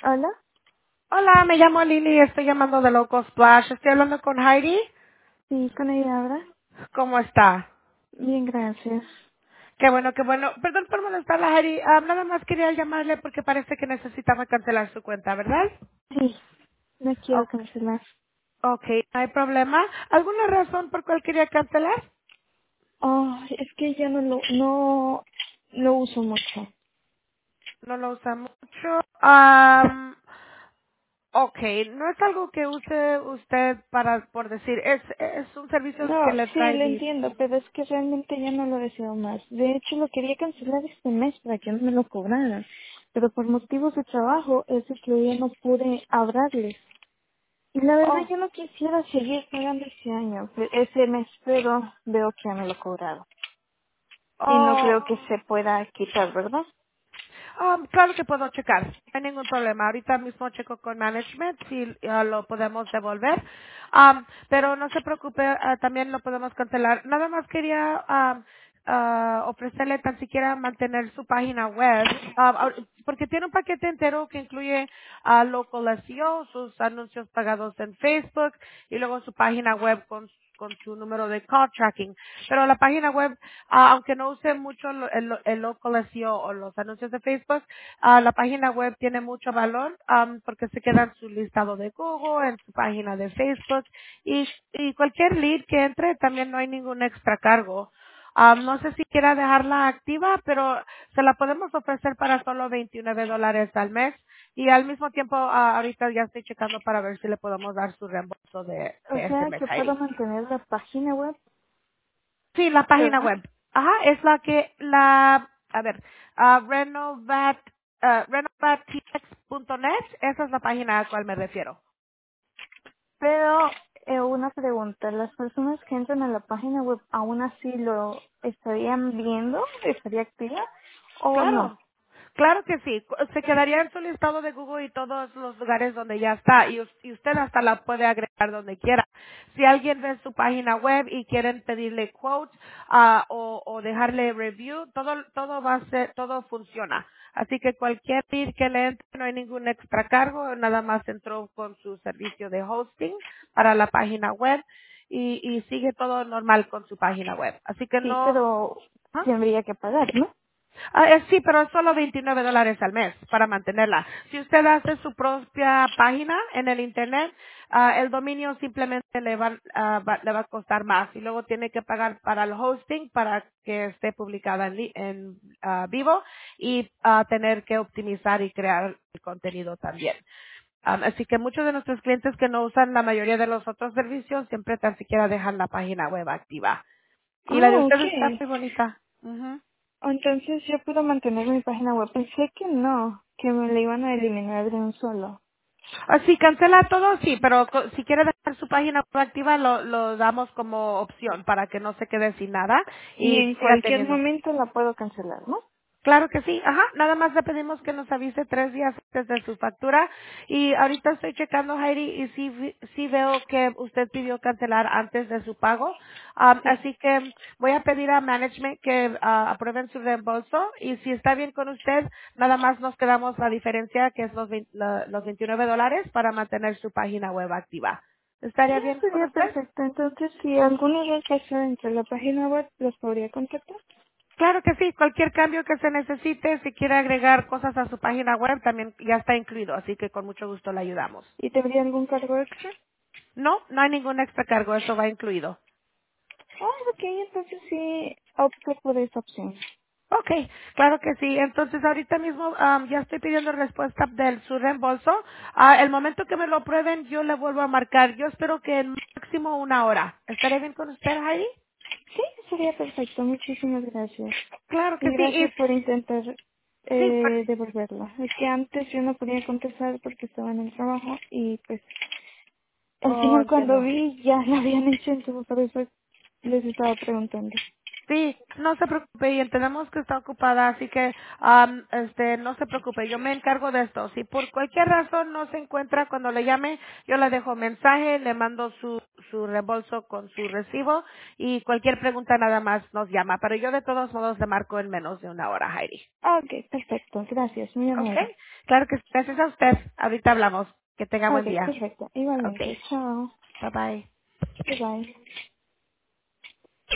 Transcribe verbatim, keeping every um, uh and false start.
Hola, Hola, me llamo Lili, estoy llamando de Loco Splash. Estoy hablando con Heidi. sí, con ella habla. ¿Cómo está? Bien, gracias. Qué bueno, qué bueno. Perdón por molestarla, Heidi. Ah, nada más quería llamarle porque parece que necesitaba cancelar su cuenta, ¿verdad? Sí, no quiero Ok, cancelar. okay, no hay problema. ¿Alguna razón por cuál quería cancelar? Oh, es que ya no lo, no lo uso mucho. No lo usa mucho. Um, ok, no es algo que use usted para, por decir, es, es un servicio No, que le sí, trae lo lead. entiendo, pero es que realmente ya no lo deseo más. De hecho, lo quería cancelar este mes para que no me lo cobraran. Pero por motivos de trabajo, ese que ya no pude hablarles. Y la verdad, Oh, yo no quisiera seguir pagando ese año, pe- ese mes, pero veo que ya me lo cobraron. Y no creo que oh. se pueda quitar, ¿verdad? Um, claro que puedo checar, no hay ningún problema. Ahorita mismo checo con management si ah, lo podemos devolver. Um, pero no se preocupe, ah, también lo podemos cancelar. Nada más quería um, ah, ofrecerle tan siquiera mantener su página web, ah, ah, porque tiene un paquete entero que incluye ah, local S E O, sus anuncios pagados en Facebook y luego su página web con con su número de call tracking. Pero la página web, ah, aunque no use mucho lo- el, el local S E O o o los anuncios de Facebook, ah, la página web tiene mucho valor am, porque se queda en su listado de Google, en su página de Facebook y, y cualquier lead que entre también no hay ningún extra cargo. Am, no sé si quiera dejarla activa, pero se la podemos ofrecer para solo veintinueve dólares al mes y al mismo tiempo ah, ahorita ya estoy checando para ver si le podemos dar su reembolso de, O de este sea mes, que puedo Heidi. mantener la página web, Sí, la página ¿verdad? web. Ajá, es la que, la, a ver, ah, renovat, ah, renovatx punto net, esa es la página a la cual me refiero. Pero eh, una pregunta, ¿las personas que entran a la página web aún así lo estarían viendo? ¿Estaría activa o no? Claro, claro que sí. Cu- Se quedaría en su listado de Google y todos los lugares donde ya está. Y, us- y usted hasta la puede agregar donde quiera. Si alguien ve su página web y quieren pedirle quotes ah, o, o dejarle review, todo, todo va a ser, todo funciona. Así que cualquier lead que le entre no hay ningún extra cargo, nada más entró con su servicio de hosting para la página web y, y sigue todo normal con su página web. Así que Sí, no, pero ¿ah? tendría que pagar, ¿no? Ah, eh, sí, pero es solo veintinueve dólares al mes para mantenerla. Si usted hace su propia página en el Internet, ah, el dominio simplemente le va, ah, va- le va a costar más y luego tiene que pagar para el hosting para que esté publicada en, li- en, ah, vivo y ah, tener que optimizar y crear el contenido también. Am, así que muchos de nuestros clientes que no usan la mayoría de los otros servicios siempre tan siquiera dejan la página web activa. Y la de Ah, ustedes está ok. muy bonita. Ujú. Entonces yo puedo mantener mi página web. Pensé que no, que me la iban a eliminar de un solo. Ah, si cancela todo, sí, pero co- si quiere dejar su página web activa, lo, lo damos como opción para que no se quede sin nada Y y en siga cualquier teniendo. momento la puedo cancelar, ¿no? Claro que sí, ajá, nada más le pedimos que nos avise tres días antes de su factura y ahorita estoy checando, Heidi, y sí, vi- sí veo que usted pidió cancelar antes de su pago, Am, Sí. así que voy a pedir a management que ah, aprueben su reembolso y si está bien con usted, nada más nos quedamos la diferencia que es los, vein- la- los veintinueve dólares para mantener su página web activa. Sí, ¿Estaría bien con sería usted? perfecto. Entonces, si alguna vez pasa dentro de la página web, ¿los podría contactar? Claro que sí, cualquier cambio que se necesite, si quiere agregar cosas a su página web, también ya está incluido, así que con mucho gusto le ayudamos. ¿Y tendría algún cargo extra? No, no hay ningún extra cargo, eso va incluido. Ah, ok, entonces sí, opto por esa opción. Ok, claro que sí. Entonces ahorita mismo am, ya estoy pidiendo respuesta del su reembolso. Ah, el momento que me lo aprueben, yo le vuelvo a marcar. Yo espero que en máximo una hora. ¿Estaré bien con usted, Heidi? Sí, sería perfecto. Muchísimas gracias. Claro Y que sí. Y, gracias por intentar sí, pues, eh, devolverla. Es que antes yo no podía contestar porque estaba en el trabajo y pues al oh, final cuando entiendo. vi ya la habían hecho, entonces por eso les estaba preguntando. Sí, no se preocupe y entendemos que está ocupada, así que am, este no se preocupe, yo me encargo de esto. Si por cualquier razón no se encuentra cuando le llame, yo le dejo mensaje, le mando su su reembolso, con su recibo y cualquier pregunta nada más nos llama. Pero yo de todos modos le marco en menos de una hora, Heidi. Ah, ok, perfecto. Gracias, muy ¿Ok? amable. Claro que sí. Gracias a usted. Ahorita hablamos. Que tenga buen Ok, día. perfecto. Ok. Igualmente. Chao. Bye bye. Bye bye.